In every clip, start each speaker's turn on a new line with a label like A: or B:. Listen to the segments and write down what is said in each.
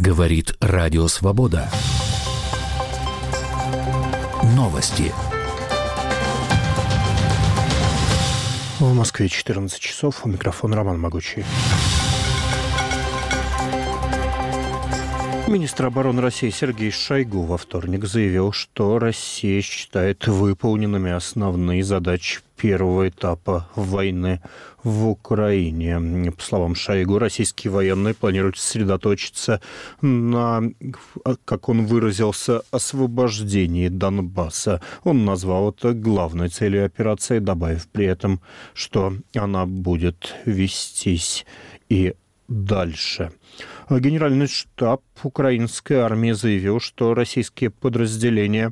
A: Говорит Радио Свобода. Новости.
B: В Москве 14 часов. У микрофона Роман Могучий. Министр обороны России Сергей Шойгу во вторник заявил, что Россия считает выполненными основные задачи первого этапа войны в Украине. По словам Шойгу, российские военные планируют сосредоточиться на, как он выразился, освобождении Донбасса. Он назвал это главной целью операции, добавив при этом, что она будет вестись и дальше. Генеральный штаб украинской армии заявил, что российские подразделения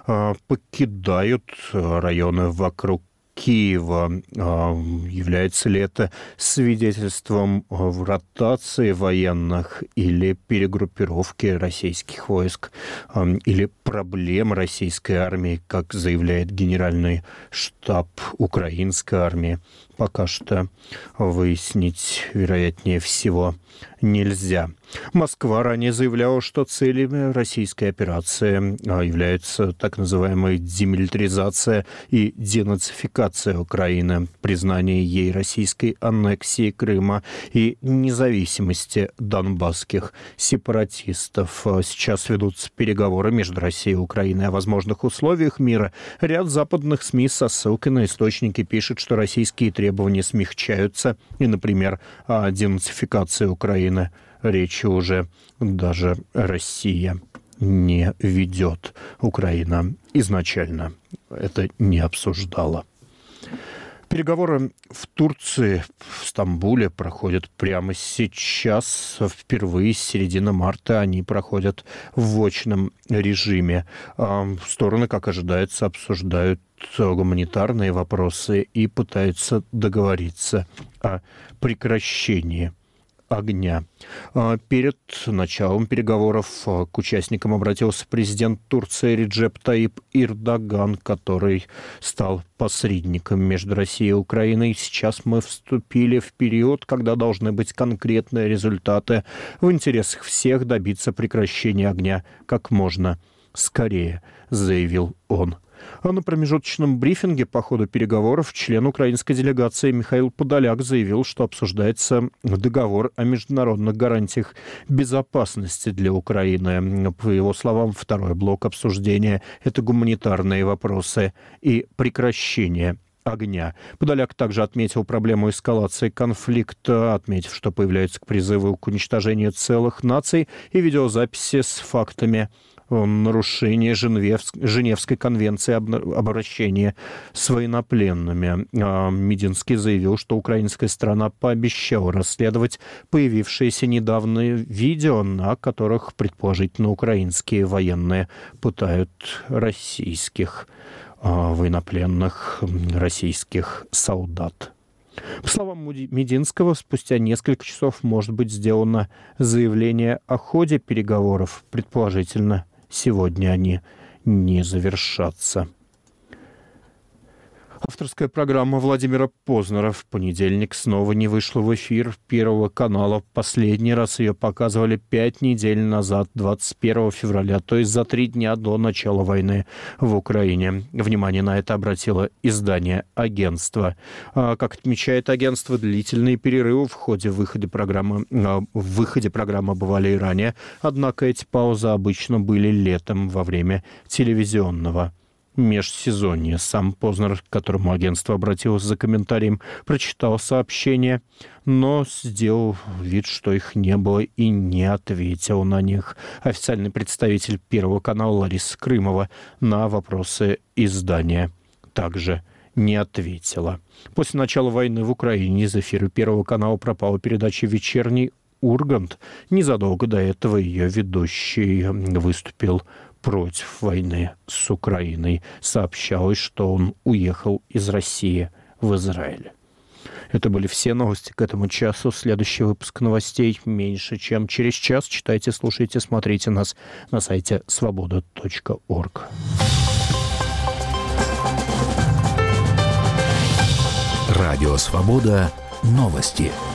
B: покидают районы вокруг Киева. Является ли это свидетельством ротации военных или перегруппировки российских войск, или проблем российской армии, как заявляет Генеральный штаб украинской армии? Пока что выяснить, вероятнее всего, нельзя. Москва ранее заявляла, что целями российской операции являются так называемая демилитаризация и денацификация Украины, признание ей российской аннексии Крыма и независимости донбасских сепаратистов. Сейчас ведутся переговоры между Россией и Украиной о возможных условиях мира. Ряд западных СМИ со ссылкой на источники пишет, что российские требования смягчаются, и, например, о денацификации Украины речи уже даже Россия не ведет. Украина изначально это не обсуждала. Переговоры в Турции, в Стамбуле, проходят прямо сейчас. Впервые с середины марта они проходят в очном режиме. Стороны, как ожидается, обсуждают гуманитарные вопросы и пытаются договориться о прекращении огня. Перед началом переговоров к участникам обратился президент Турции Реджеп Таyyip Эрдоган, который стал посредником между Россией и Украиной. Сейчас мы вступили в период, когда должны быть конкретные результаты. В интересах всех добиться прекращения огня как можно скорее, заявил он. А на промежуточном брифинге по ходу переговоров член украинской делегации Михаил Подоляк заявил, что обсуждается договор о международных гарантиях безопасности для Украины. По его словам, второй блок обсуждения – это гуманитарные вопросы и прекращение огня. Подоляк также отметил проблему эскалации конфликта, отметив, что появляются призывы к уничтожению целых наций и видеозаписи с фактами нарушения Женевской конвенции об обращении с военнопленными. Мединский заявил, что украинская сторона пообещала расследовать появившиеся недавно видео, на которых, предположительно, украинские военные пытают российских военнопленных, российских солдат. По словам Мединского, спустя несколько часов может быть сделано заявление о ходе переговоров. Предположительно, сегодня они не завершатся. Авторская программа Владимира Познера в понедельник снова не вышла в эфир Первого канала. Последний раз ее показывали 5 недель назад, 21 февраля, то есть за 3 дня до начала войны в Украине. Внимание на это обратило издание агентства. Как отмечает агентство, длительные перерывы в выходе программы бывали и ранее, однако эти паузы обычно были летом во время телевизионного межсезонье. Сам Познер, к которому агентство обратилось за комментарием, прочитал сообщения, но сделал вид, что их не было, и не ответил на них. Официальный представитель Первого канала Лариса Крымова на вопросы издания также не ответила. После начала войны в Украине из эфира Первого канала пропала передача «Вечерний Ургант». Незадолго до этого ее ведущий выступил против войны с Украиной. Сообщалось, что он уехал из России в Израиль. Это были все новости к этому часу. Следующий выпуск новостей меньше, чем через час. Читайте, слушайте, смотрите нас на сайте svoboda.org.
A: Радио «Свобода». Новости.